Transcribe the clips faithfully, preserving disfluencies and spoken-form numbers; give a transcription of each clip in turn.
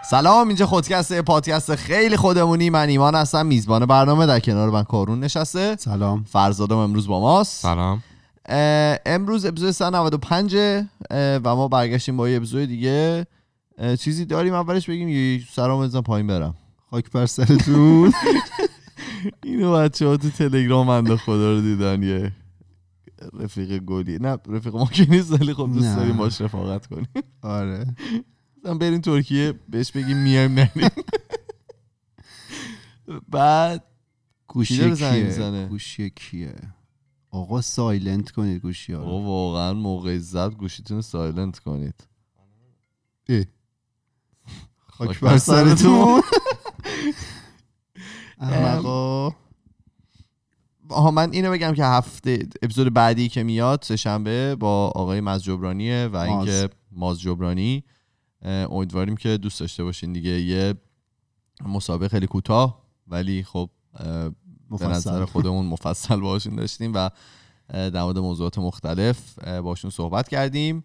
سلام، اینجا خودکسته، پادکست خیلی خودمونی. من ایمان هستم، میزبان برنامه. در کنار من کارون نشسته. سلام. فرزادم امروز با ماست. سلام. امروز اپیزود صد و نود و پنج و ما برگشتیم با یه اپیزود دیگه. چیزی داریم اولش بگیم یه سلام بزنم پایین برم؟ خاک بر سرتون. اینو بچه‌ها تو تلگرام بنده خدا رو دیدن، یه رفیق گلی، نه رفیق ما که نیست ولی خب دوست داریم باش رفاقت کنیم. آره مثلا بریم ترکیه بهش بگیم میایم نریم. بعد گوشی کیه؟ گوشی کیه؟ آقا سایلنت کنید گوشی ها رو. آقا واقعا موقع زد گوشیتون رو سایلنت کنید. ای خاک بر سرتون. آقا آها من اینو بگم که هفته اپیزود بعدی که میاد سه شنبه با آقای ماز جبرانیه و اینکه ماز جبرانی امیدواریم که دوست داشته باشین دیگه. یه مسابقه خیلی کوتاه ولی خب به نظر خودمون مفصل باشون داشتیم و در مورد موضوعات مختلف باشون صحبت کردیم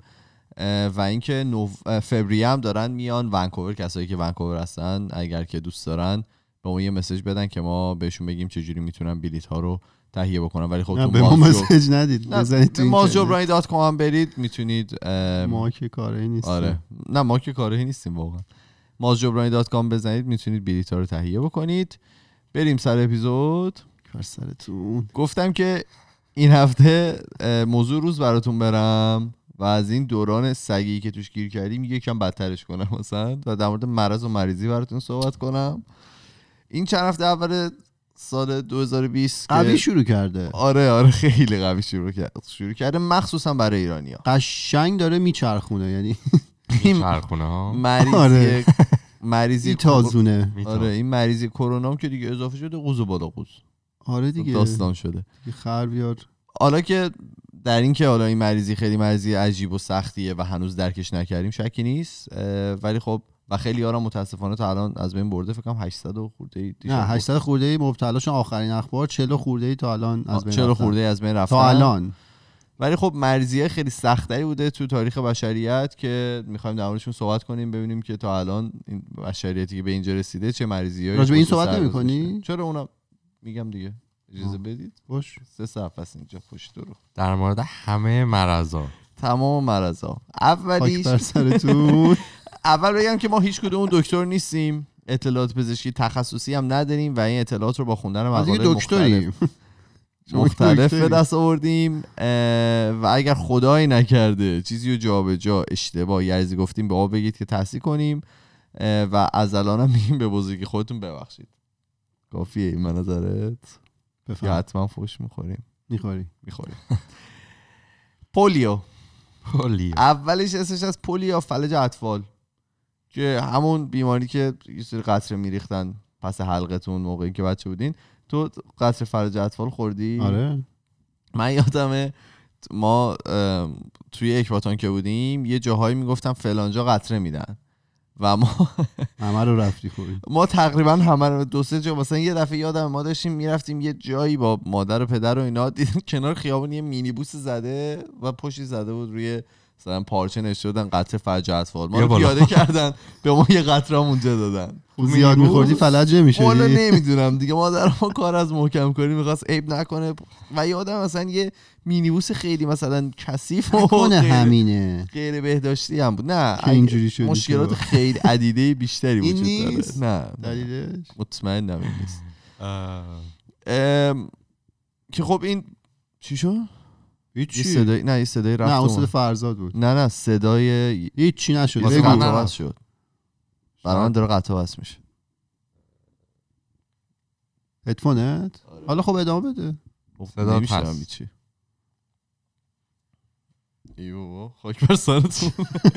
و اینکه نو... فوریه هم دارن میان ونکوور. کسایی که ونکوور هستن اگر که دوست دارن به ما یه مسیج بدن که ما بهشون بگیم چجوری میتونن بلیط ها رو تهیه بکنن. ولی خب تو به ما مسیج ندید، بزنید تو ماز جبرانی دات کام هم برید میتونید. ما که کاری نیستیم. آره نه ما که کاری نیستیم واقعا. ماز جبرانی دات کام بزنید میتونید بلیط ها رو تهیه بکنید. بریم سر اپیزود. کار سرتون. گفتم که این هفته موضوع روز براتون برم و از این دوران سگی که توش گیر کردیم یکم بدترش کنم مثلا و در مورد مرض و مریضی براتون صحبت کنم. این چند هفته اول سال دو هزار و بیست قوی شروع کرده. آره آره خیلی قوی شروع کرده شروع کرده مخصوصا برای ایرانی‌ها. قشنگ داره میچرخونه، یعنی میچرخونه ها. مریضی آره. مریضی تازونه. آره این مریضی کرونا هم که دیگه اضافه شده قوز و بالا قوز. آره دیگه داستان شده دیگه خر بیار. حالا که در این که حالا این مریضی خیلی مریضی عجیب و سختیه و هنوز درکش نکردیم شکی نیست، ولی خب و خیلی ها متاسفانه تا الان از بین برده. فکر کنم هشتصد خورده ای نه هشتصد خورده ای مبتلاشون آخرین اخبار چهل خورده ای تا الان از بین چهل خورده ای از بین رفتن تا الان. ولی خب مرضیه خیلی سختری بوده تو تاریخ بشریت که میخوایم در موردشون صحبت کنیم ببینیم که تا الان این بشریتی که به اینجا رسیده چه مرضیایی. راجع به این صحبت نمی‌کنی؟ چرا اونا میگم دیگه اجازه بدید. باش. سه صفحه است اینجا پشت رو در مورد همه مرضا، تمام مرضا. اولیش بر سرتون. اول بگم که ما هیچ کدوم دکتر نیستیم، اطلاعات پزشکی تخصصی هم نداریم و این اطلاعات رو با خوندن مقاله مختلف مختلف به دست آوردیم و اگر خدایی نکرده چیزی رو جابجا اشتباه یرزی گفتیم به ما بگید که تصحیح کنیم و از الان هم میگیم به بزرگی خودتون ببخشید. کافیه این منظرت؟ یا حتما فوش میخوریم؟ میخوری میخوریم. پولیو. پولیو اولش اسمش از پولیو فلج اطفال که همون بیماری که یه سری قطره میریختن پس حلقتون موقعی که بچه بودین. تو قطره فلج اطفال خوردی؟ آره من یادمه ما توی اکباتان که بودیم یه جاهایی میگفتن فلانجا قطره میدن و ما همه رو رفتی خوری. ما تقریبا همه رو دو سه جا مثلا یه دفعه یادم ما داشتیم میرفتیم یه جایی با مادر و پدر و اینا دیدیم کنار خیابون یه مینیبوس زده و پشتی زده بود روی مثلا پارچه نوشته بودن قطره فلج اطفال. ما رو پیاده کردن به ما یه قطره هم اونجا دادن. زیاد میخوردی فلج نمیشه؟ والا نمیدونم دیگه مادر ما کار از محکم کاری میخواست عیب نکنه و یادم مثلا یه مینیبوس خیلی مثلا کثیف و کنه همینه غیر بهداشتی هم بود. نه اینجوری شد مشکلات خیلی عدیده بیشتری وجود نیست. داره. نه دلیلش مطمئنم این نیست. که خب این چی شد؟ هیچی. صدای نه یه صدای رفت. نه اون صدای فرزاد بود. نه نه صدای هیچی نشد. بگو قطع شد. برای من داره قطع وصل میشه. هدفونت؟ حالا خب ادامه بده. صدا نمیشنم هیچی. ایو خاک بر سرتون.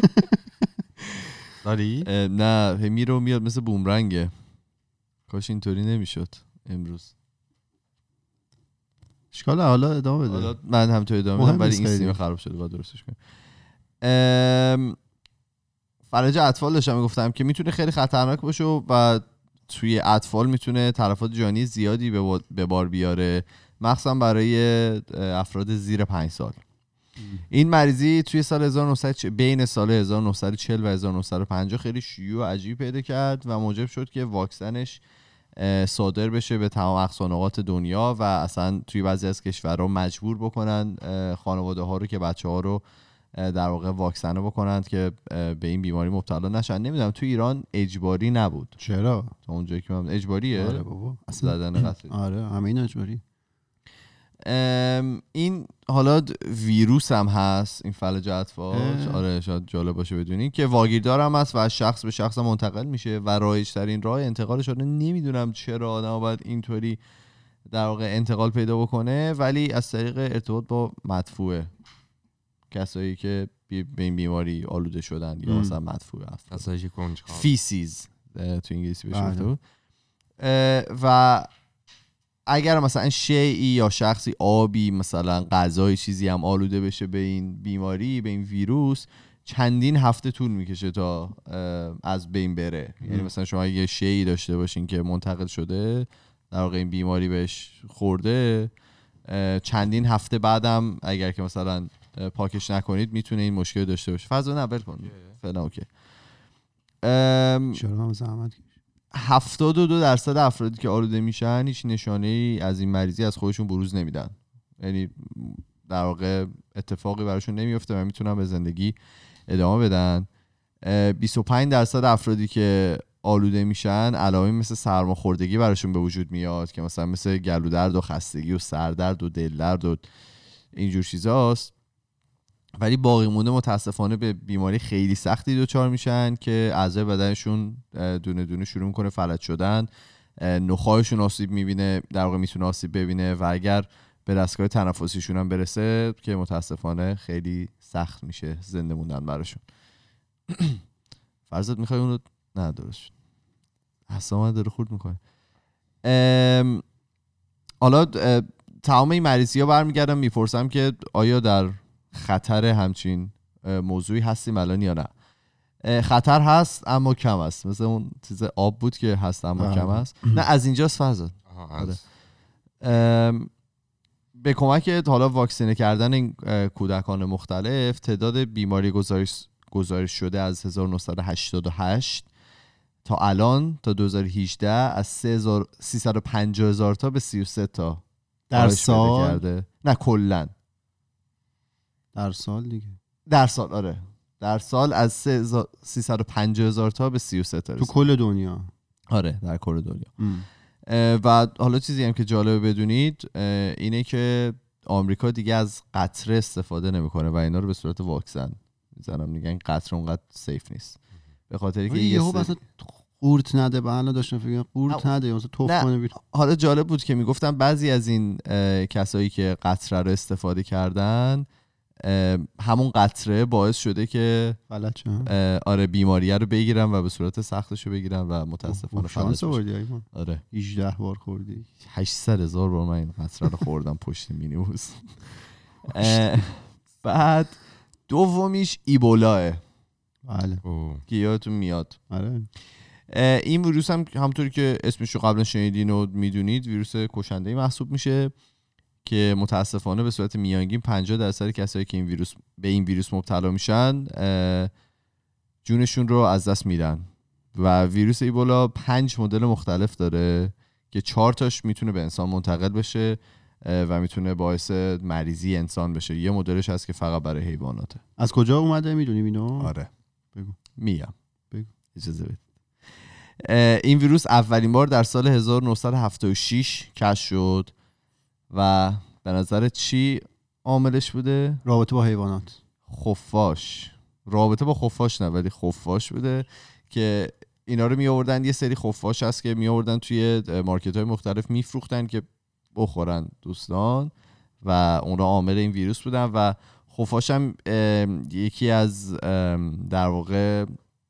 داری؟ نه میره و میاد مثل بومرنگه. کاش اینطوری نمیشد امروز. اشکال حالا ادامه بده. حالا من هم تو ادامه بدم ولی این سیم خراب شده باید درستش کنیم. فلج اطفال داشتم میگفتم که میتونه خیلی خطرناک باشه و توی اطفال میتونه تلفات جانی زیادی به بار بیاره، مخصوصا برای افراد زیر پنج سال. این مریضی توی سال هزار و نهصد بین سال هزار و نهصد و چهل و هزار و نهصد و پنجاه خیلی شیوع عجیبی پیدا کرد و موجب شد که واکسنش صادر بشه به تمام اقصانقاط دنیا و اصلا توی بعضی از کشورها مجبور بکنن خانواده ها رو که بچه ها رو در واقع واکسنه بکنند که به این بیماری مبتلا نشن. نمیدونم توی ایران اجباری نبود. چرا؟ تا اونجایی که من اجباریه. آره بابا اصلا زدن قطعی. آره همه این اجباری. این حالا ویروس هم هست این فلج اطفال. آره شاید جالب باشه بدونین که واگیردار هم هست و از شخص به شخص منتقل میشه و رایج ترین راه انتقالش رو نمیدونم چرا آدم باید اینطوری در واقع انتقال پیدا بکنه، ولی از طریق ارتباط با مدفوعه، کسایی که به این بیماری آلوده شدن یا مثلا مدفوعه هست، کسایی که کنجکاو فیسیز تو انگلیسی بهش گفته. و اگر مثلا شیئی یا شخصی آبی مثلا غذای چیزی هم آلوده بشه به این بیماری، به این ویروس، چندین هفته طول میکشه تا از بین بره. یعنی مثلا شما یه شیئی داشته باشین که منتقل شده در واقع این بیماری بهش خورده، چندین هفته بعدم اگر که مثلا پاکش نکنید میتونه این مشکل داشته باشه. فضا نبر کن فعلا اوکی. چرا زحمت هفتاد و دو درصد افرادی که آلوده میشن هیچ نشانه ای از این مریضی از خودشون بروز نمیدن، یعنی در واقع اتفاقی براشون نمیفته و میتونن به زندگی ادامه بدن. بیست و پنج درصد افرادی که آلوده میشن علائمی مثل سرماخوردگی براشون به وجود میاد که مثلا مثل گلو درد و خستگی و سردرد و دل درد و اینجور چیزاست، ولی باقی مونده متاسفانه به بیماری خیلی سختی دچار میشن که اعضای بدنشون دونه دونه شروع میکنه فلج شدن، نخاعشون آسیب میبینه، در واقع میتونه آسیب ببینه و اگر به دستگاه تنفسیشون هم برسه که متاسفانه خیلی سخت میشه زنده موندن براشون. فرضت میخوای اونو نه درست شد حسام داره خورد میکنه. حالا تمام این مریضی ها برمیگردم میپرسم که آیا در خطر همچین موضوعی هستیم الان یا نه؟ خطر هست اما کم است، مثل اون چیز آب بود که هست اما آه. کم است. نه از اینجاست فرزاد. به کمک حالا واکسینه کردن این کودکان مختلف تعداد بیماری گزارش گزارش شده از هزار و نهصد و هشتاد و هشت تا الان تا دو هزار و هجده از سیصد و پنجاه هزار تا به سی و سه تا در سال کرده. نه کلا در سال دیگه در سال آره در سال از سیصد و پنجاه هزار تا به سی و سه تا تو کل دنیا. آره در کل دنیا. و حالا چیزی هم که جالبه بدونید اینه که آمریکا دیگه از قطره استفاده نمیکنه و اینا رو به صورت واکسن میزنن. میگن قطره اونقدر سیف نیست به خاطر که یهو مثلا قورت نده. بالا داشتم فکر کنم قورت نده یا مثلا توف کنه بیرون. حالا جالب بود که میگفتن بعضی از این کسایی که قطره رو استفاده کردن همون قطره باعث شده که فلج آره بیماریه رو بگیرن و به صورت سختش رو بگیرن و متاسفانه فلج بشن. آره هجده بار خوردی. هشتصد هزار بار من این قطره رو خوردم پشت مینیبوس. بعد دومیش ایبولاه. بله که یادتون میاد. آره این ویروس هم همونطوری که اسمش رو قبلا شنیدین و میدونید ویروس کشنده‌ای محسوب میشه که متاسفانه به صورت میانگین پنجاه درصد کسایی که این ویروس به این ویروس مبتلا میشن جونشون رو از دست میدن. و ویروس ایبولا پنج مدل مختلف داره که چهار تاش میتونه به انسان منتقل بشه و میتونه باعث مریضی انسان بشه. یه مدلش هست که فقط برای حیواناته. از کجا اومده میدونیم اینو؟ آره بگو. میام بگو. اجازه بده. این ویروس اولین بار در سال هزار و نهصد و هفتاد و شش کشف شد و به نظر چی عاملش بوده؟ رابطه با حیوانات. خفاش. رابطه با خفاش نه ولی خفاش بوده که اینا رو می آوردن. یه سری خفاش هست که می آوردن توی مارکت های مختلف میفروختن که بخورن دوستان و اون را عامل این ویروس بودن. و خفاش هم یکی از در واقع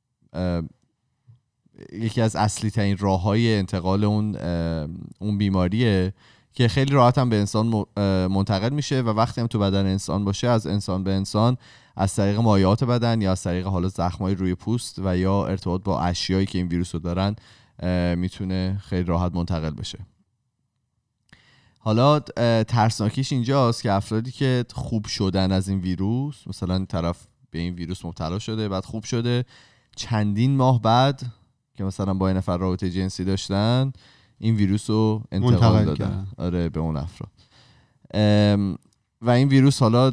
یکی از اصلی ترین راه های انتقال اون اون بیماریه که خیلی راحت هم به انسان منتقل میشه و وقتی هم تو بدن انسان باشه از انسان به انسان از طریق مایعات بدن یا از طریق حالا زخمای روی پوست و یا ارتباط با اشیایی که این ویروس رو دارن میتونه خیلی راحت منتقل بشه. حالا ترسناکیش اینجاست که افرادی که خوب شدن از این ویروس، مثلا طرف به این ویروس مبتلا شده بعد خوب شده، چندین ماه بعد که مثلا با این نفر رابطه جنسی داشتن این ویروس رو انتقال دادن آره به اون افراد. و این ویروس حالا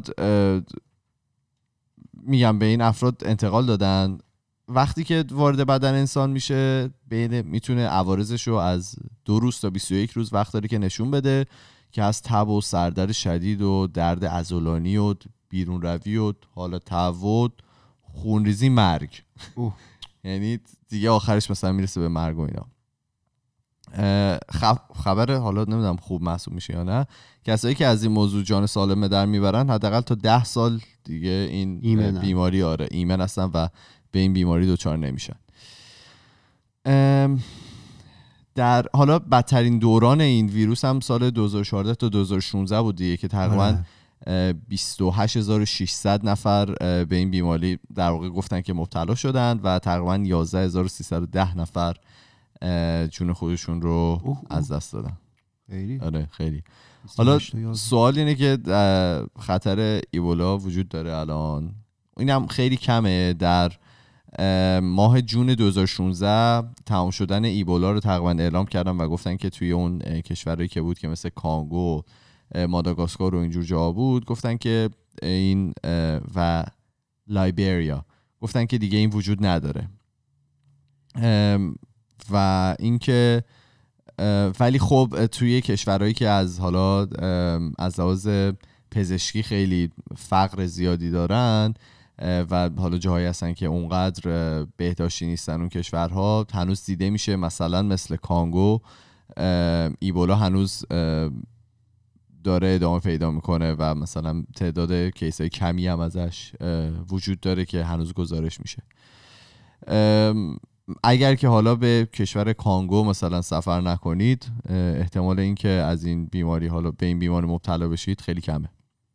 میگم به این افراد انتقال دادن. وقتی که وارد بدن انسان میشه بین میتونه عوارضش رو از دو روز تا بیست و یک روز وقت داره که نشون بده که از تب و سردرد شدید و درد عضلانی و بیرون روی و حالا تعود خونریزی مرگ یعنی دیگه آخرش مثلا میرسه به مرگ و اینا. خبر حالا نمیدونم خوب محسوب میشه یا نه، کسایی که از این موضوع جان سالم در میبرن حداقل تا ده سال دیگه این ایمن بیماری آره ایمن هستن و به این بیماری دچار نمیشن. در حالا بدترین دوران این ویروس هم سال دو هزار و چهارده تا دو هزار و شانزده بود دیگه که تقریبا بیست و هشت هزار و ششصد نفر به این بیماری در واقع گفتن که مبتلا شدن و تقریبا یازده هزار و سیصد و ده نفر جون خودشون رو اوه اوه. از دست دادن. خیلی آره خیلی. حالا سوال اینه که خطر ایبولا وجود داره الان، اینم خیلی کمه. در ماه جون دو هزار و شانزده تمام شدن ایبولا رو تقریبا اعلام کردن و گفتن که توی اون کشورهایی که بود که مثل کانگو، ماداگاسکار و اینجور جاها بود، گفتن که این و لایبریا گفتن که دیگه این وجود نداره. و اینکه ولی خب توی کشورهایی که از حالا از لحاظ پزشکی خیلی فقر زیادی دارن و حالا جاهایی هستن که اونقدر بهداشتی نیستن اون کشورها، هنوز دیده میشه مثلا مثل کانگو ایبولا هنوز داره ادامه پیدا میکنه و مثلا تعداد کیسای کمی هم ازش وجود داره که هنوز گزارش میشه. اگر که حالا به کشور کانگو مثلا سفر نکنید، احتمال این که از این بیماری حالا به این بیماری مبتلا بشید خیلی کمه.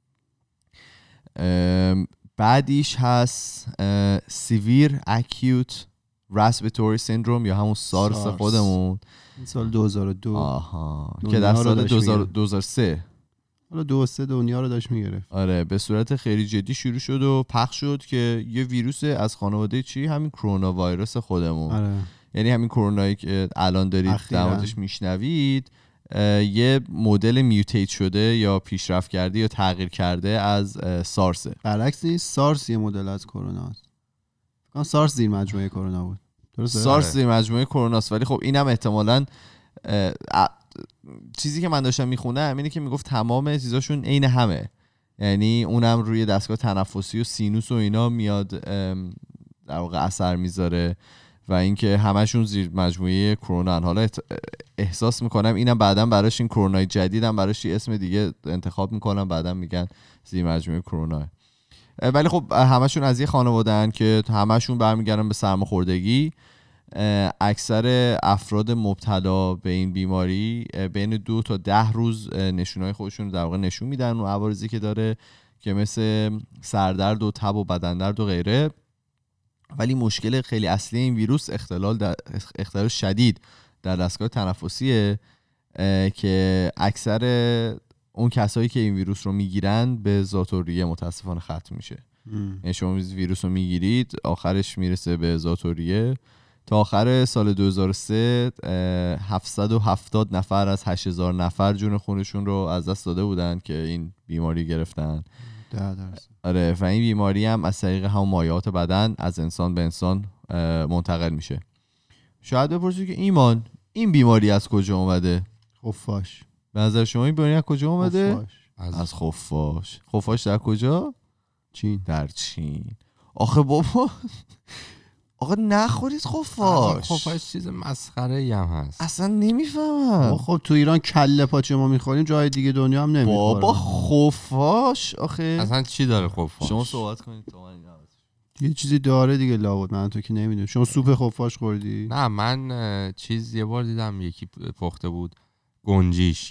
بعدیش هست سیویر اکیوت راسپیتوری سیندروم یا همون سارس, سارس. خودمون سال دو هزار و دو آها که در سال دو هزار و سه حالا دو سه دنیا رو داشت میگرفت. آره به صورت خیلی جدی شروع شد و پخش شد که یه ویروس از خانواده چی همین کرونا ویروس خودمون آره. یعنی همین کرونایی که الان دارید در موردش میشنوید یه مدل میوتیت شده یا پیشرفت کرده یا تغییر کرده از سارس. برعکس نیست، سارس یه مدل از کرونا است. فکر سارس زیر مجموعه کرونا بود. درسته؟ سارس زیر مجموعه کرونا است، ولی خب اینم احتمالاً چیزی که من داشتم میخوندم اینه که میگفت تمام چیزاشون عین همه، یعنی اونم روی دستگاه تنفسی و سینوس و اینا میاد در واقع اثر میذاره و اینکه همشون زیر مجموعه کرونا. حالا احساس میکنم اینم بعداً براش این کرونای جدیدم براش یه اسم دیگه انتخاب میکنم، بعداً میگن زیر مجموعه کرونا. ولی خب همشون از یه خانواده‌ان که همشون برمیگردن به سرماخوردگی. اکثر افراد مبتلا به این بیماری بین دو تا ده روز نشونهای خودشون در واقع نشون میدن و عوارضی که داره که مثل سردرد و تب و بدن درد و غیره. ولی مشکل خیلی اصلی این ویروس اختلال در اختلال شدید در دستگاه تنفسیه که اکثر اون کسایی که این ویروس رو میگیرن به ذات‌الریه متاسفانه ختم میشه. یعنی شما ویروس رو میگیرید آخرش میرسه به ذات‌الریه. تا آخر سال دو هزار و سه هفتصد و هفتاد نفر از هشت هزار نفر جون خونشون رو از دست داده بودن که این بیماری گرفتن. آره و این بیماری هم از طریق همون مایعات بدن از انسان به انسان منتقل میشه. شاید بپرسید که ایمان این بیماری از کجا اومده؟ خفاش. به نظر شما این بیماری از کجا اومده؟ خفاش. از, از خفاش. خفاش در کجا؟ چین. در چین. آخه بابا آقا نخورید خفاش. خفاش چیز مسخره ای هم هست. اصلا نمیفهمم. خب تو ایران کله پاچه ما میخوریم، جای دیگه دنیا هم نمیخورن. بابا خفاش آخه اصلا چی داره خفاش؟ شما صحبت کنید تو من یه چیزی داره دیگه لابد، من تو که نمیدونم. شما سوپ خفاش خوردی؟ نه من چیز یه بار دیدم یکی پخته بود، گنجیشک.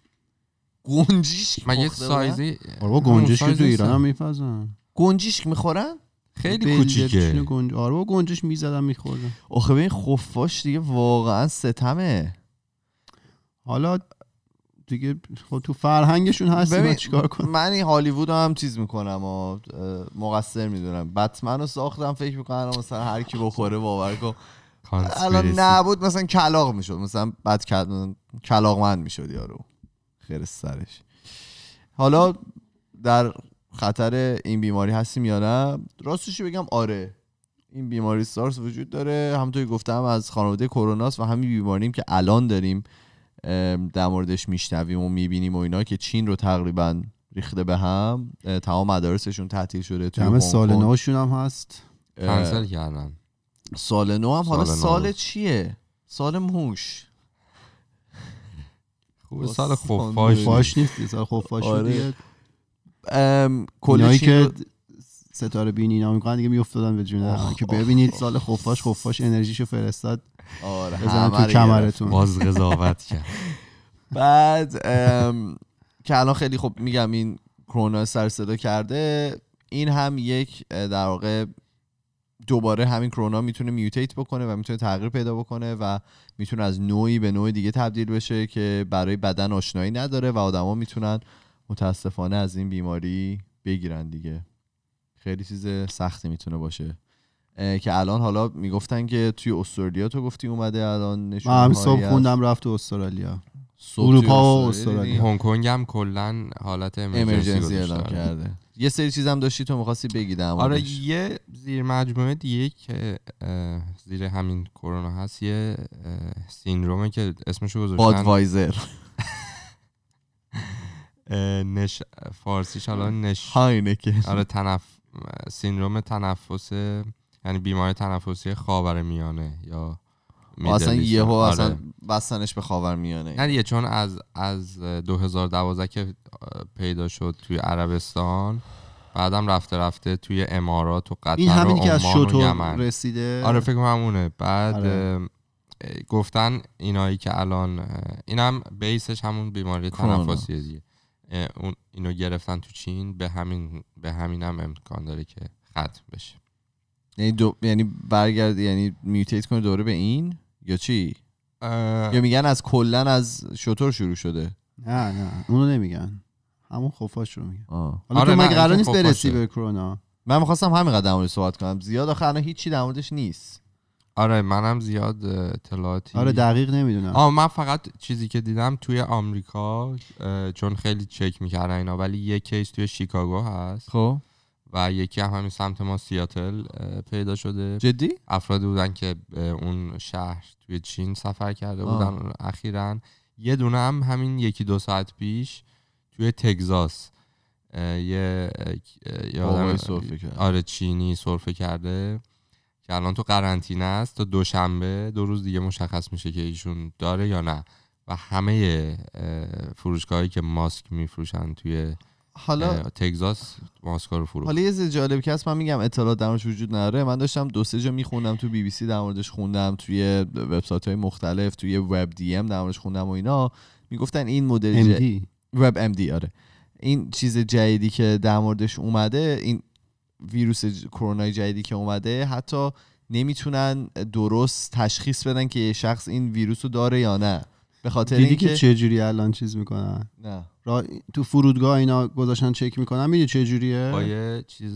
گنجیشک مگه سایزی؟ آره گنجیشک تو ایران هم میپزن. گنجیشک میخورن؟ خیلی کوچیکه. گنج... آره با گنجش میزدم میخوردم. آخه ببین خفاش دیگه واقعا ستمه. حالا دیگه خب تو فرهنگشون هست چیکار کنم. من این هالیوود هم چیز میکنم و مقصر میدونم. بتمن رو ساختم فکر میکنم مثلا هر کی بخوره باور کن الان نبود مثلا کلاغ میشد، مثلا بعد کلاغمند میشد یارو خیر سرش. حالا در خطر این بیماری هستیم یا نه؟ راستش بگم آره، این بیماری سارس وجود داره، همونطوری گفتم از خانواده کروناست و همین بیماریم که الان داریم در موردش میشنویم و میبینیم و اینا که چین رو تقریبا ریخته به هم، تمام مدارسشون تعطیل شده، توی همه سال نوشون هم هست کنسل کردن. سال نو هم حالا سال, سال چیه؟ سال موش. خوب سال خفاش خفاش نیست، سال خفاش آره. دیگه کلی که رو... ستاره بینی اینا میگن دیگه میافتادن به جون که ببینید سال خفاش خفاش انرژیشو فرستاد آره بزنن تو کمرتون باز قضاوت کرد. بعد که الان خیلی خب میگم این کرونا سر صدا کرده، این هم یک در واقع دوباره همین کرونا میتونه میوتیت بکنه و میتونه تغییر پیدا بکنه و میتونه از نوعی به نوع دیگه تبدیل بشه که برای بدن آشنایی نداره و آدما میتونن متاسفانه از این بیماری بگیرن دیگه. خیلی چیز سختی میتونه باشه که الان حالا میگفتن که توی استرالیا تو گفتی اومده الان نشون من صبح خوندم رفت تو استرالیا، اروپا و استرالیا. هنگ کنگ هم کلا حالت امرجنسی اعلام کرده. یه سری چیزام داشتی تو می‌خواستی بگی در موردش. آره یه زیر مجموعه دیگه که زیر همین کرونا هست، یه سیندرومه که اسمشو گذاشتن بادوایزر. نش فارسیش الان نش هاینکن. آره تنف سیندروم تنفس، یعنی بیماری تنفسی خاورمیانه یا اصلا یهو اصلا بستنش به خاورمیانه. نه دیگه، چون از از دو هزار و دوازده که پیدا شد توی عربستان، بعدم رفته رفته توی امارات و قطر این همینی و که از عمان و یمن رسیده. آره فکر کنم همونه. بعد آره. گفتن اینایی که الان اینم بیسش همون بیماری تنفسیه دیگه، اون اینو گرفتن تو چین، به همین به همینم امکان داره که ختم بشه. یعنی دو... یعنی برگرد یعنی میوتیت کنه دوره به این یا چی؟ اه... یا میگن از کلن از شتر شروع شده؟ نه نه اونو نمیگن، همون خفاش رو میگن. آه. حالا آره تو مگه قرار نیست برسی به کرونا؟ من می‌خواستم همین قدر در موردش صحبت کنم، زیاد آخه الان هیچی در موردش نیست. آره منم زیاد اطلاعاتی آره دقیق نمیدونم. آه من فقط چیزی که دیدم توی آمریکا، چون خیلی چک میکردن اینا، ولی یک کیس توی شیکاگو هست خب و یکی هم همین سمت ما سیاتل پیدا شده. جدی؟ افرادی بودن که اون شهر توی چین سفر کرده بودن اخیراً. یه دونه هم همین یکی دو ساعت پیش توی تگزاس یه یادم سرفه کرده. آره چینی سرفه کرده که الان تو قرنطینه است تا دوشنبه، دو روز دیگه مشخص میشه که ایشون داره یا نه. و همه فروشگاهایی که ماسک میفروشن توی حالا تگزاس ماسکا رو فروخت. حالا یه چیز جالب که هست، من میگم اطلاعات در موردش وجود نداره. من داشتم دو سه جا میخوندم، تو بی بی سی در موردش خوندم، توی وبسایت‌های مختلف، توی وب دی ام در موردش خوندم و اینا میگفتن این مدل ج... وب ام دی آره این چیز جدیدی که در موردش اومده، این ویروس کرونا جدیدی که اومده، حتی نمیتونن درست تشخیص بدن که یه شخص این ویروس رو داره یا نه. به خاطر اینکه اینکه چه جوری الان چیز میکنن، نه را... تو فرودگاه اینا گذاشتن چک میکنن، میدونی چه جوریه؟ با یه چیز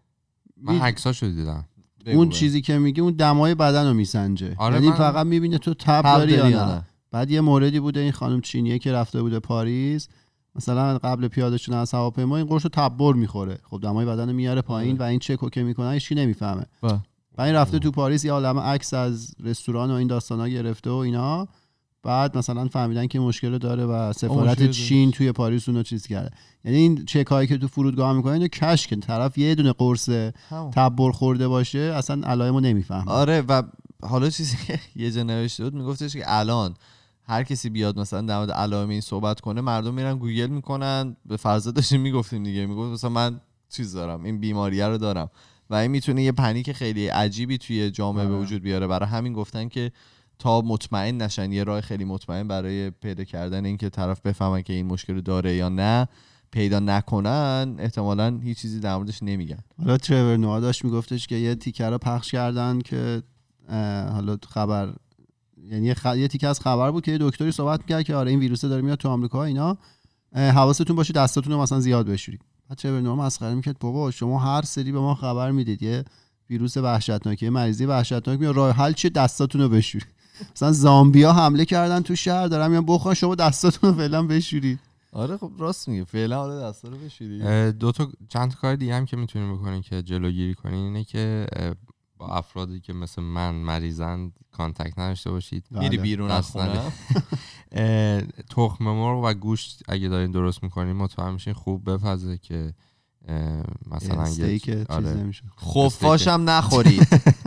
من عکساشو دیدم، اون چیزی که میگه اون دمای بدن رو میسنجه. آره یعنی من... فقط میبینه تو تب داری یا نه. نه. بعد یه موردی بوده، این خانم چینیه که رفته بوده پاریس، مثلا قبل پیاده شدن از هواپیما این قرصو تبر میخوره، خب دمای بدن رو میاره پایین و این چکو که میکنه هیچ چی نمیفهمه. بعد این رفته تو پاریس یه عالمه عکس از رستوران و این داستانا گرفته و اینا، بعد مثلا فهمیدن که مشکل داره و سفارت چین توی پاریس اونو چیز کرده. یعنی این چکایی که تو فرودگاه میکنن اینو کش که طرف یه دونه قرص تبر خورده باشه اصلا علائمو نمیفهمه. آره و حالا چیزی که یه جا نوشته بود میگفتش که الان هر کسی بیاد مثلا در مورد علائم این صحبت کنه، مردم میرن گوگل میکنن، به فرض داشتیم میگفتیم دیگه، میگفت مثلا من چیز دارم، این بیماریه رو دارم و این میتونه یه پنیک خیلی عجیبی توی جامعه به وجود بیاره. برای همین گفتن که تا مطمئن نشن، یه راه خیلی مطمئن برای پیدا کردن این که طرف بفهمن که این مشکل داره یا نه پیدا نکنن، احتمالاً هیچ چیزی در موردش نمیگن. حالا ترور نوآ داشت میگفتش که یه تیکر رو پخش کردن که حالا خبر یعنی خ... یه تیکه از خبر بود که یه دکتری صحبت می‌کرد که آره این ویروسه داره میاد تو آمریکا اینا، حواستون باشه دستاتون رو مثلا زیاد بشورید. بچه به نام مسخره می‌کرد بابا شما هر سری به ما خبر میدید یه ویروس وحشتناکی، مریضی وحشتناک میاد، راه حل چیه؟ دستاتون رو بشورید. مثلا زامبیا حمله کردن تو شهر دارن میان بخورن، شما دستاتون رو فعلا بشورید. آره خب راست میگه، فعلا حالا دستا رو بشورید. دو تا چند تا کار دیگه هم که میتونین بکنین که جلوگیری کنین اینه که با افرادی که مثل من مریضن کانتکت نداشته باشید. میری بیرون از خونه. تخم مرغ و گوشت اگه دارین درست میکنین مطمئن میشین خوب بپزه که مثلا استیک چیز نمیشه. خفاشم نخورید.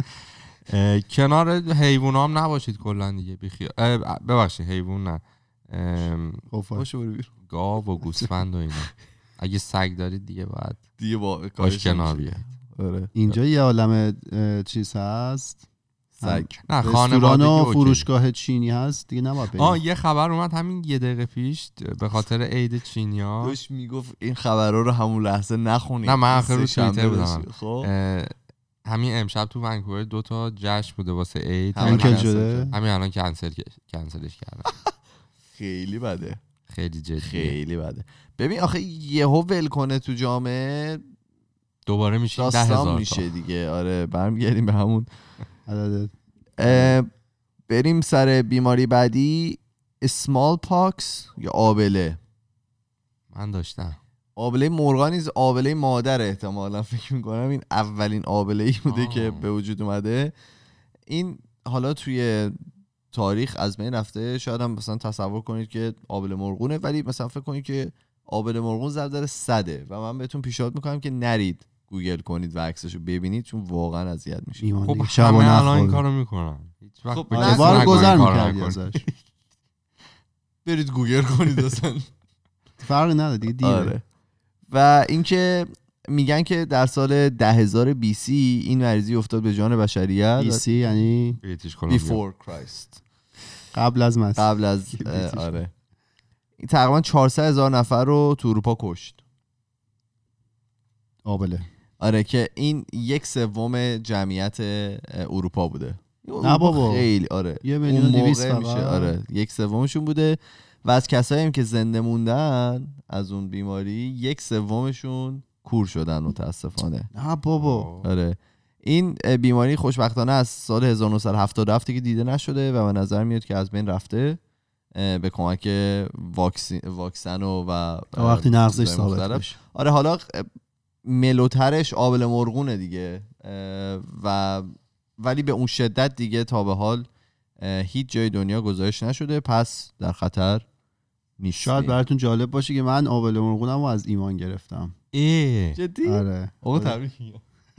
کنار حیوان هم نباشید کلا دیگه. بیخیال ببخشید حیوان نه، خفاش گاو و گوسفند و اینا. اگه سگ دارید دیگه باید دیگه با باش کنار بیاید. آره. اینجا یه عالمه چیز هست، سگ نه رستوران و فروشگاه چینی هست دیگه نباید بریم. آه یه خبر اومد همین یه دقیقه پیش به خاطر عید چینیا. داشت میگفت این خبرها رو همون لحظه نخونید. نه من آخر رو توییتر بودم. خب همین امشب تو ونکوور دو تا جشن بوده واسه عید، کنسل شده. همین الان کنسل کنسلش کردن. خیلی بده، خیلی جدی، خیلی بده. ببین آخه یهو ول کنه تو جامعه دوباره میشه ده هزار میشه دیگه. آره برمیگردیم به همون عدد. بریم سر بیماری بعدی، اسمال پاکس یا آبله. من داشتم آبله مرغان نیز آبله مادر، احتمالا فکر میکنم این اولین آبله ای بوده آه. که به وجود اومده. این حالا توی تاریخ از بین رفته، شاید هم مثلا تصور کنید که آبله مرغونه، ولی مثلا فکر کنید که آبله مرغون ضرب در صده و من بهتون پیشنهاد میکنم که نرید گوگل کنید و عکسشو ببینید چون واقعا اذیت میشید. خب همه الان این کارو میکنن، هیچ وقت خب بار گذر میکردی ازش. برید گوگل کنید اصلا فرقی نداره دیگه دیره. آره. و اینکه میگن که در سال ده هزار بی سی این مریضی افتاد به جان بشریت. بی سی یعنی Before Christ، قبل از مسیح. قبل از آره. این تقریبا چهارصد هزار نفر رو تو اروپا کشت. آبله. آره که این یک سوم جمعیت اروپا بوده. نه بابا خیلی آره. یه میلیون دویست میشه. آره یک سومشون بوده و از کسایی هم که زنده موندن از اون بیماری یک سومشون کور شدن متاسفانه. نه بابا. آره این بیماری خوشبختانه از سال هزار و نهصد و هفتاد و هفت که دیده نشده و به نظر میاد که از بین رفته به کمک واکسن واکسن و و وقتی نقضش ثابت بشه. آره حالا ملوترش آبله مرغونه دیگه و ولی به اون شدت دیگه تا به حال هیچ جای دنیا گزارش نشده، پس در خطر نیست. شاید براتون جالب باشه که من آبله مرغونم رو از ایمان گرفتم. ای جدی؟ آره آقا تبریک میگم.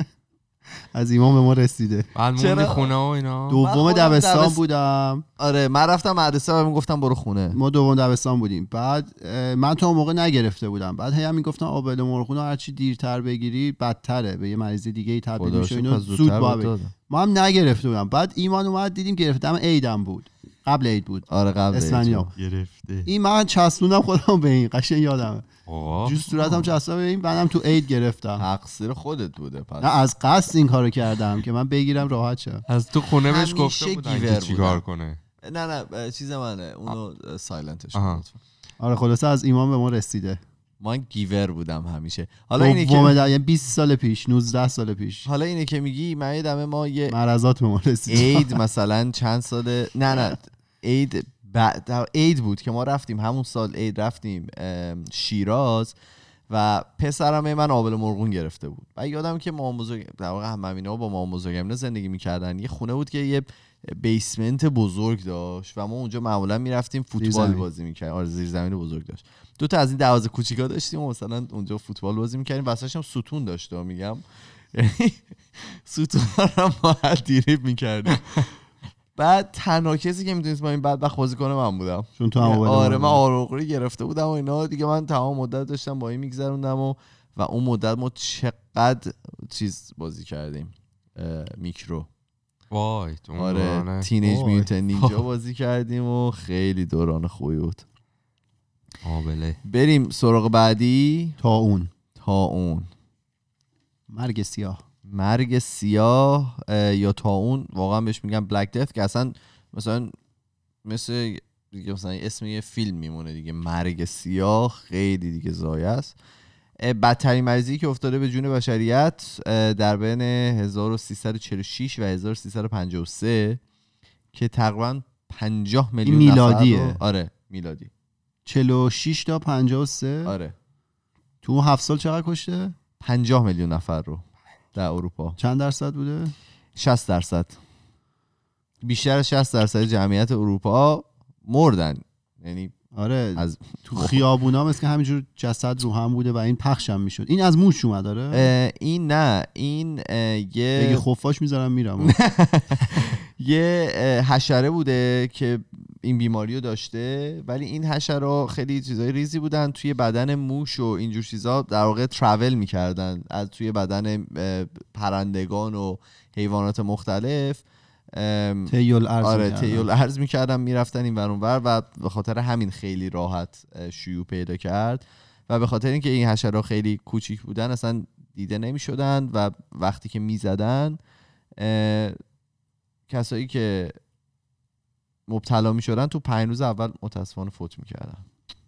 از ایمان به ما رسیده. بعد موندی خونه و اینا. دوم دبستان بودم. آره من رفتم مدرسه و میگفتم برو خونه. ما دوم دبستان بودیم. بعد من تا اون موقع نگرفته بودم. بعد هی هم میگفتن آبله مرغون هر چی دیرتر بگیری بدتره، به یه مریضی دیگه ای تبدیل میشه. اینو زود با ما هم نگرفته بودم. بعد ایمان اومد دیدیم گرفتم، عیدم بود. قبل عید بود. آره قبل اسفندیار گرفته. این من چسبوندم خودم به این، قشنگ یادمه. جو صورتم چسبا به این، بعدم تو عید گرفتم. تقصیر خودت بوده پس. نه از قصد این کارو کردم که من بگیرم راحت شم. از تو خونه بهش گفته بودن که چیکار کنه. نه نه چیز منه، اونو سایلنتش کن. آره خلاصه از ایمان به ما رسیده. من گیور بودم همیشه. حالا اینه که یعنی بیست سال پیش، نوزده سال پیش. حالا اینه که میگی من یادمه ما یه مرضات به ما رسید. عید مثلا چند ساله نه نه عید بعد عید بود که ما رفتیم همون سال عید رفتیم شیراز و پسرم من آبله مرغون گرفته بود. و یادم که مامان بزرگ در واقع هممینا با مامان بزرگم زندگی میکردن. یه خونه بود که یه بیسمنت بزرگ داشت و ما اونجا معمولا میرفتیم فوتبال بازی میکردیم. آره زیر زمین بزرگ داشت. دو تا از این دروازه کوچیکا داشتیم و مثلا اونجا فوتبال بازی میکردیم. واسهش هم ستون داشت میگم. ستون رو ما دیریب میکردیم. بعد تنها کسی که میتونست با این بدبخت بازی کنه من بودم، چون تو هم آره من آروغری گرفته بودم و اینا دیگه. من تمام مدت داشتم با این میگذروندم و و اون مدت ما چقدر چیز بازی کردیم، میکرو وای تو آره تینیج میوتن نینجا بازی کردیم و خیلی دوران خوبی بود. آبله. بریم سراغ بعدی. تا اون تا اون مرگ سیاه. مرگ سیاه یا تا اون واقعا بهش میگن بلک دث که اصلا مثلا مثل دیگه مثلا اسم یه فیلم میمونه دیگه، مرگ سیاه، خیلی دیگه زایه است. بدترین مریضی که افتاده به جون بشریت در بین هزار و سیصد و چهل و شش و هزار و سیصد و پنجاه و سه که تقریبا پنجاه میلیون میلادیه. نفر رو... آره میلادی. چهل و شش تا پنجاه و سه. آره. تو هفت سال چقدر کشته؟ پنجاه میلیون نفر رو در اروپا. چند درصد بوده؟ شصت درصد. بیشتر از شصت درصد جمعیت اروپا مردن. یعنی آره از تو خیابونا مثل که همینجور جسد رو هم بوده و این پخش هم میشد. این از موش اومد. داره این نه این یه بگه خفاش میذارم میرم. یه حشره بوده که این بیماری رو داشته، ولی این حشره خیلی چیزای ریزی بودن توی بدن موش و اینجور چیزا، در واقع ترافل میکردن از توی بدن پرندگان و حیوانات مختلف. تیول ارز آره میکردن. تیول ارز میکردن میرفتن این ور اون ور و به خاطر همین خیلی راحت شیوع پیدا کرد و به خاطر اینکه این حشره خیلی کوچیک بودن اصلا دیده نمیشدن و وقتی که میزدن کسایی که مبتلا میشدن تو پنج روز اول متاسفانه فوت میکردن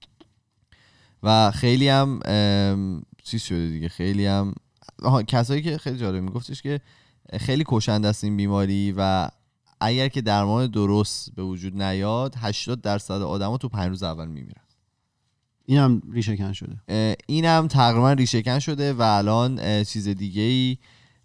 و خیلی هم چیز شده دیگه. خیلی هم کسایی که خیلی جالب میگفتش که خیلی کشنده است این بیماری و اگر که درمان درست به وجود نیاد هشتاد درصد آدما تو پنج روز اول میمیرن. اینم ریشه کن شده. اینم تقریبا ریشه کن شده و الان چیز دیگه ای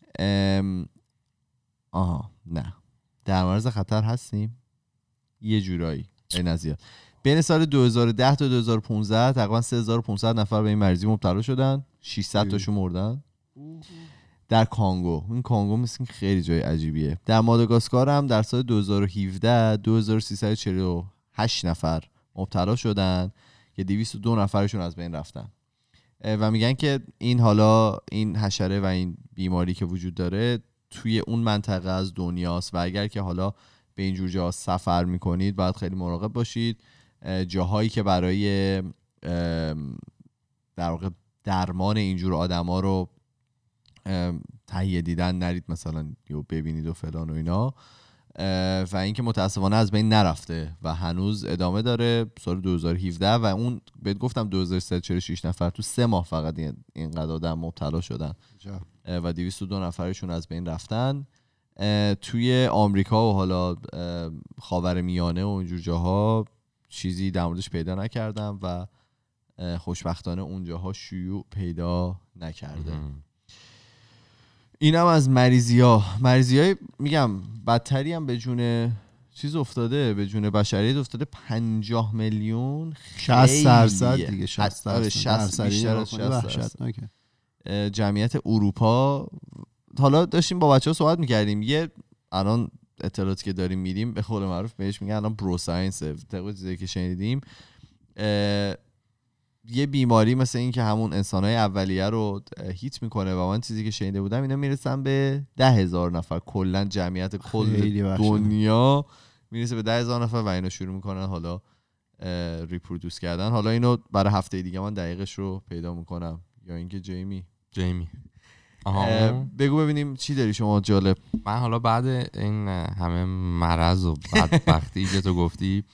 آها نه در معرض خطر هستیم یه جورایی این نزیاد. بین سال دو هزار و ده تا دو هزار و پانزده تقریبا سه هزار و پانصد نفر به این مریضی مبتلا شدن، ششصد تاشون مردن. در کانگو، این کانگو مثل خیلی جای عجیبیه. در ماداگاسکار هم در سال دو هزار و هفده دو هزار و سیصد و چهل و هشت نفر مبتلا شدن که دویست و دو نفرشون از بین رفتن و میگن که این حالا این حشره و این بیماری که وجود داره توی اون منطقه از دنیاست و اگر که حالا به اینجور جاها سفر میکنید باید خیلی مراقب باشید. جاهایی که برای در واقع درمان اینجور آدما رو تهیه دیدن نرید مثلا یا ببینید و فلان و اینا و اینکه متاسفانه از بین نرفته و هنوز ادامه داره. سال دو هزار و هفده و اون بهت گفتم دو هزار و سیصد و چهل و شش نفر تو سه ماه فقط اینقدر آدم مبتلا شدن و دویست و دو نفرشون از بین رفتن. توی آمریکا و حالا خاورمیانه و اینجور جاها چیزی در موردش پیدا نکردم و خوشبختانه اونجاها شیوع پیدا نکرده. اینم از مریضی ها. مریضی های میگم بدتری هم به جون چیز افتاده، به جون بشریت افتاده. پنجاه میلیون شصت درصد دیگه. شصت درصد بیشتر از شصت درصد جمعیت اروپا. حالا داشتیم با بچه ها صحبت میکردیم، یه الان اطلاعاتی که داریم میدیم به قول معروف بهش میگن الان برو ساینس، طبق چیزی که شنیدیم یه بیماری مثل این که همون انسانهای اولیه رو هیت میکنه و من چیزی که شنیده بودم اینا میرسن به ده هزار نفر کلن جمعیت کل دنیا میرسه به ده هزار نفر و اینا شروع میکنن حالا ریپرودوس کردن. حالا اینو برای هفته دیگه من دقیقش رو پیدا میکنم. یا اینکه جیمی جیمی بگو ببینیم چی داری شما جالب. من حالا بعد این همه مرض و بدبختی که تو گفتی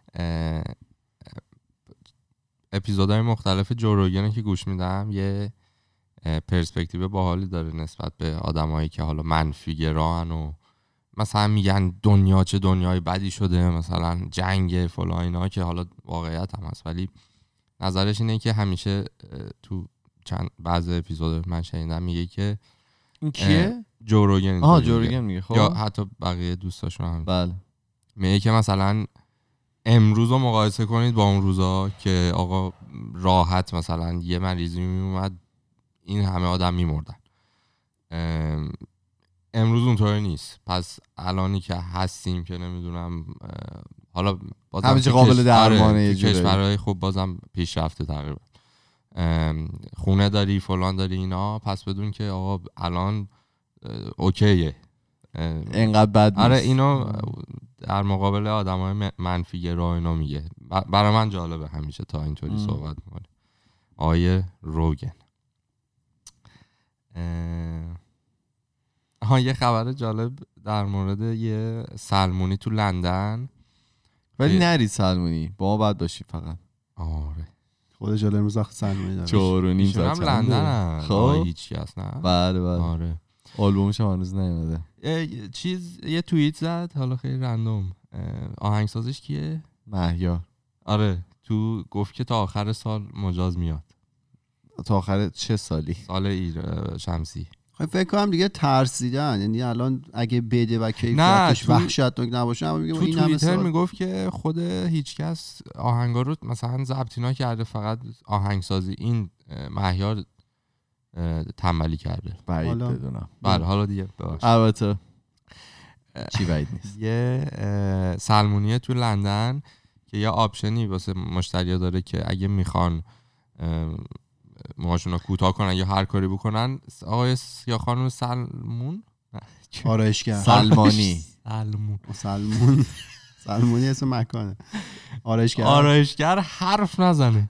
اپیزودهای مختلف جو روگن که گوش میدم یه پرسپکتیو باحالی داره نسبت به آدمایی که حالا منفی گران و مثلا میگن دنیا چه دنیای بدی شده، مثلا جنگ فلان اینا که حالا واقعیت هم هست، ولی نظرش اینه که همیشه تو چند بعضی اپیزود من شنیدم میگه که این کیه؟ جو روگن. آها جو روگن میگه. خب یا حتی بقیه دوستاشون هم. بله. میگه که مثلا امروز رو مقایسه کنید با اون روزا که آقا راحت مثلا یه مریضی میومد این همه آدم میمردن. امروز اونطوری نیست. پس الانی که هستیم که نمیدونم حالا بازم همه چی قابل درمانه یه جوری کشورهای خوب بازم پیشرفته تقریبا خونه داری فلان داری اینا، پس بدون که آقا الان اوکیه اینقدر بد نیست. آره اینو در مقابل آدمای منفی گرا اینا میگه. برای من جالبه همیشه تا اینطوری ام. صحبت میکنه آیه روگن. ها یه خبر جالب در مورد یه سلمونی تو لندن ولی نری سلمونی با ما بعد باشی فقط. آره خود جال امروز وقت سلمونی داره. چهار و نیم ساعت لندن. خب هیچ کس نه. بله بله. آره آلبومش هم هنوز نیومده. چیز یه توییت زد حالا خیلی رندوم. آهنگسازش کیه؟ مهیار. آره تو گفت که تا آخر سال مجاز میاد. تا آخر چه سالی؟ سال ایر شمسی. خب فکر کنم دیگه ترسیدن، یعنی الان اگه بده و کیفیتش وحشتناک نباشه اما میگم تو این همه توییتر میگفت که خود هیچکس آهنگا رو مثلا ضبط نکرده، فقط آهنگسازی این مهیار تنبلی کرده. بعید بدونم. بله حالا دیگه باش. البته چی بعید نیست. یه سلمونیه تو لندن که یه آپشنی واسه مشتریا داره که اگه میخوان موهاشون رو کوتاه کنن یا هر کاری بکنن، آقای یا خانم سلمون آرایشگر سلمانی سلمون سلمون سلمونی اسم مکانه. آرایشگر آرایشگر حرف نزنه،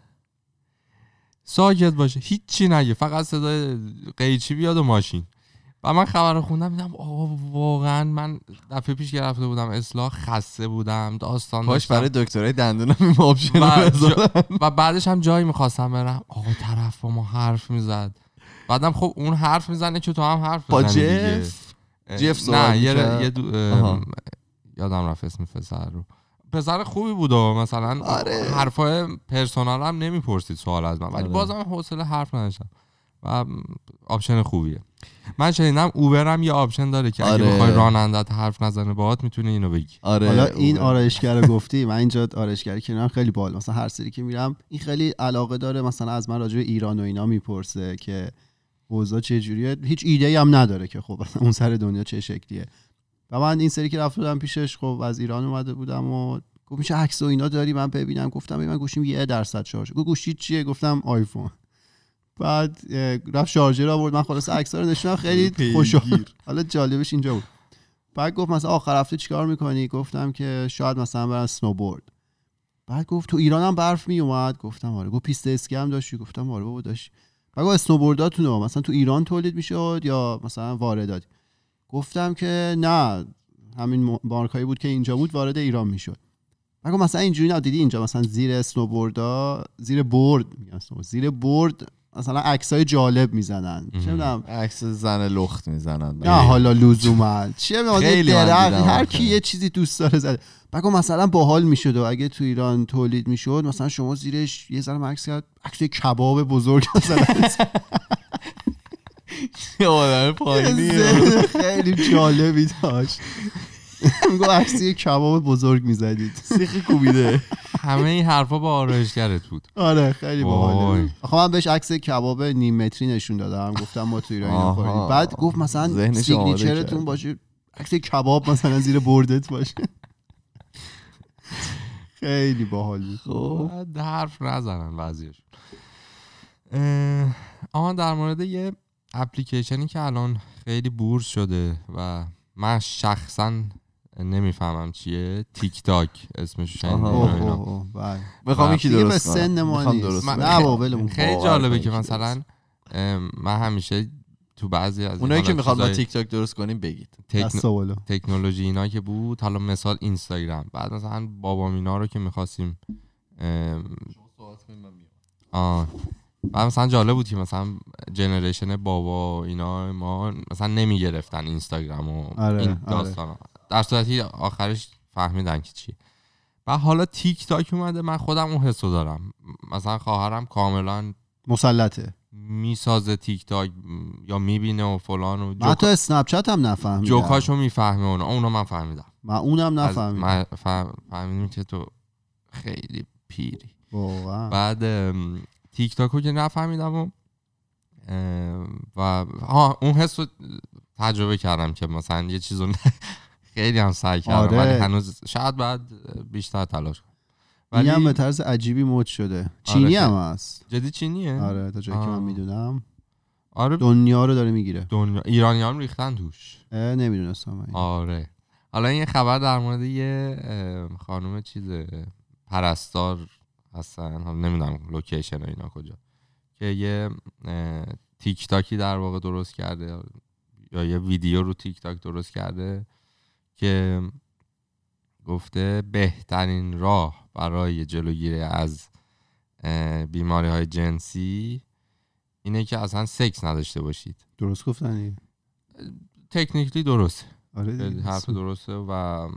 ساکت باشه، هیچی نگه، فقط صدای قیچی بیاد و ماشین. و من خبر رو خوندم دیدم آقا واقعا من دفعه پیش گرفته بودم اصلاح، خسته بودم، داستان داشتم برای دکترای دندونم این آپشن و, رو جا و بعدش هم جایی میخواستم برم، آقا طرف با ما حرف میزد. بعدم خب اون حرف میزنه که تو هم حرف بزنی دیگه. جف جف نه یه, یه دو... یادم رفت اسم پسر رو، پسر خوبی بود و مثلا آره. حرفای پرسونال هم نمیپرسید سوال از من، ولی آره. بازم حوصله حرف نداشتم و آپشن خوبیه. من شنیدم اوبر هم یه آپشن داره که آره. اگه بخوای رانندت حرف نزنه باهات میتونه اینو بگی. آره. حالا این آرایشگر رو گفتی، من اینجا آرایشگری که میرم خیلی باحال، مثلا هر سری که میرم این خیلی علاقه داره مثلا از من راجع به ایران و اینا میپرسه که اوضاع چه جوریه، هیچ ایده‌ای هم نداره که خب اون سر دنیا چه شکلیه. و من این سری که رفته بودم پیشش، خب از ایران اومده بودم و گفت میشه عکس و اینا داری من ببینم؟ گفتم من گوشیم یه درصد شارژ. گفت گوشی چیه؟ گفتم آیفون. بعد رفت شارژر آورد، من خلاص عکس‌ها رو نشوندم، خیلی خوشحال. حالا جالبش اینجا بود. بعد گفت مثلا آخر هفته چیکار میکنی؟ گفتم که شاید مثلا برم اسنوبورد. بعد گفت تو ایران هم برف میومد؟ گفتم آره. گفت پیست اسکی هم داشتی؟ گفتم آره بابا داشت. بعد گفت اسنوبورداتون مثلا تو ایران تولید میشد یا مثلا واردات؟ گفتم که نه، همین مارکایی بود که اینجا بود وارد ایران میشد. بعد گفت مثلا اینجوری نه، دیدی اینجا مثلا زیر اسنوبوردا، زیر بورد میگن زیر بورد مثلا عکسای جالب میزنن، چه میدونم عکس زن لخت میزنن. نه حالا لزوما چیه، خیلی هر کی یه چیزی دوست داره زده. بگو مثلا باحال میشد و اگه تو ایران تولید میشد مثلا شما زیرش یه ذره عکس کرد، عکس کباب بزرگ مثلا یه آدم پایینیه خیلی جالبی داشت. میگو عکسی کباب بزرگ میزدید، سیخ کوبیده. همه این حرفا با آرایشگرت بود. آره خیلی باحاله. آخه من بهش عکس کباب نیم متری نشون دادم، گفتم ما تو ایران اینو خوردیم. بعد گفت مثلا سیگنیچرتون باشه عکس کباب مثلا زیر بردت باشه. خیلی باحال. خب حرف نزنن بعضیش. آها در مورد یه اپلیکیشنی که الان خیلی بورس شده و من شخصا نمیفهمم چیه، تیک تاک اسمش شنیدین؟ بله. میخوام یکی درست به سن ما نیست. نه بابا خیلی جالبه که مثلا من همیشه تو بعضی از اونایی که میخواد با تیک تاک درست کنیم بگید تکنو... تکنولوژی اینا که بود، حالا مثال اینستاگرام، بعد مثلا بابا مینا رو که میخواستیم آه بعد مثلا جالب بود که مثلا جنریشن بابا اینا ما مثلا نمیگرفتن اینستاگرام و آره، این داستانا، آره. در صورتی آخرش فهمیدن که چیه. و حالا تیک تاک اومده، من خودم اون حسو دارم، مثلا خواهرم کاملا مسلطه میسازه تیک تاک یا میبینه و فلان و من تو اسنپ چت هم نفهمیدم، جوکاشو میفهمه اونا اونو من فهمیدم، من اونم نفهمیدم. فهم... فهمیدم که تو خیلی پیری واقعا. بعد تیک تاکو که نفهمیدم و و ها اون حس رو تجربه کردم که مثلا یه چیزو خیلی هم سعی کردم، آره. ولی هنوز شاید بعد بیشتر تلاش کنم. ولی هم به طرز عجیبی مود شده. چینی آره هم هست. جدی چینیه؟ آره تا جایی که من میدونم. آره دنیا رو داره میگیره. دنیا ایرانیان ریختن توش. نمیدونستم. آره حالا این خبر در مورد یه خانم چیز پرستار هستن، حالا نمیدونم لوکیشن و اینا کجا، که یه تیک تاکی در واقع درست کرده یا یه ویدیو رو تیک تاک درست کرده که گفته بهترین راه برای جلوگیری از بیماری های جنسی اینه که اصلا سکس نداشته باشید. درست گفتنی؟ تکنیکلی درسته. آره حرف درسته. و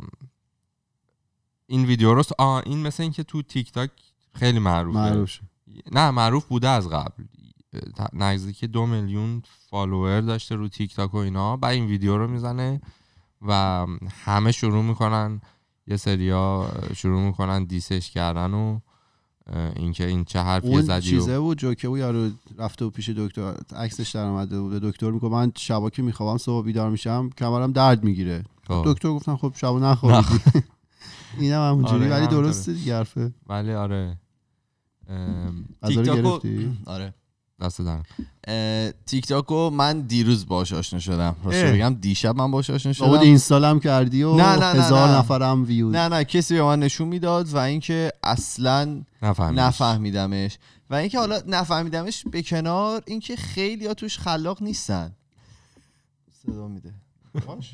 این ویدیو رو آه این مثل این که تو تیک تاک خیلی معروفه. معروف نه معروف بوده از قبل، نزدیک دو میلیون فالوور داشته رو تیک تاک و اینا. بعد این ویدیو رو میزنه و همه شروع میکنن، یه سریا شروع میکنن دیسش کردن و اینکه این چه حرفی زدی. اون چیزه بود جوکه بود، یارو رفته و پیش دکتر، عکسش در اومده بود، دکتر میگه من شبا که میخوام صبح بیدار میشم کمرم درد میگیره. دکتر گفتن خب شبا نخواب. اینم همونجوری. ولی درسته دیگه حرفه. ولی آره تیک تاک آره دست دارم. تیک تاکو من دیروز باهاش آشنا شدم. راستش بگم دیشب من باهاش آشنا شدم. بعد اینستالم کردی و نه نه نه هزار نه. نفرم ویو. نه نه کسی به من نشون میداد و اینکه اصلا نفهمیدش. نفهمیدمش و اینکه حالا نفهمیدمش به کنار، اینکه خیلی ها توش خلاق نیستن. صدا میده باش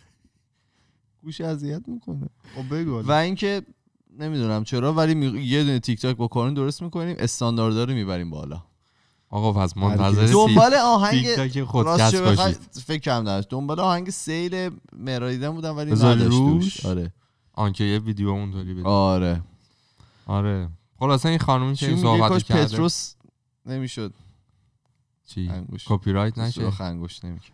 گوش اذیت میکنه. خب بگو. و اینکه نمیدونم چرا ولی می... یه دونه تیک تاک با کارون درست میکنیم، استانداردها رو میبریم بالا. آقا پس منتظر دنبال آهنگ تیک تاک خودکست باشید. فکر کم داشت دنبال آهنگ سیل مهراییدن بودم ولی نداشت توش. آره آنکه یه ویدیو اونطوری بده. آره آره خلاصا این خانومی که صحبت کرده پتروس نمیشد چی کپی رایت نشه، انگوش نمیکرد.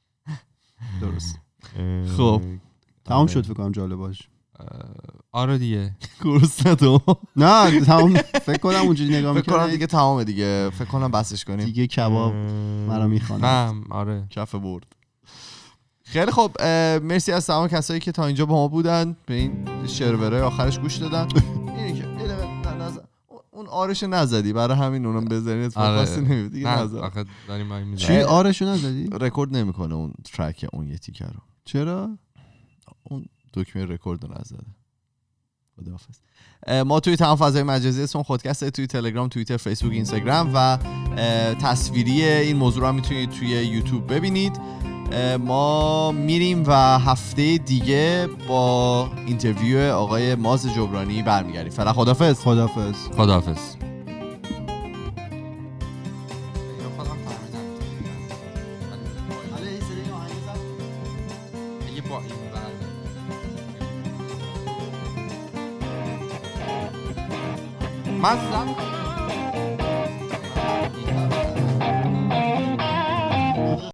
درست. خب تمام شد فکر کنم جالباش. آره دیگه کورس ندو. نه تمام فکر کنم اونجوری نگاه می‌کنم. فکر کنم دیگه تمامه دیگه. فکر کنم بسش کنیم دیگه. کباب مرا میخوانه. نه آره کف برد. خیلی خب مرسی از تمام کسایی که تا اینجا با ما بودن، به این شرورای آخرش گوش دادن. اینی که اون آرش نزدی برای همین اونم بزنید فاصله نمیاد دیگه. نزد آخه داریم ما میذاریم. چی آرشو نزدی؟ رکورد نمیکنه اون ترک اون یه تیکر رو. چرا؟ اون دکمه رکورد رو نزده. خداحافظ. ما توی تمام فضای مجازی اسم خودکسته، توی تلگرام، توییتر، فیسبوک، اینستاگرام و تصویری این موضوع رو میتونید توی یوتیوب ببینید. ما میریم و هفته دیگه با اینترویو آقای ماز جبرانی برمیگردیم. فعلا خداحافظ. خداحافظ. خداحافظ. من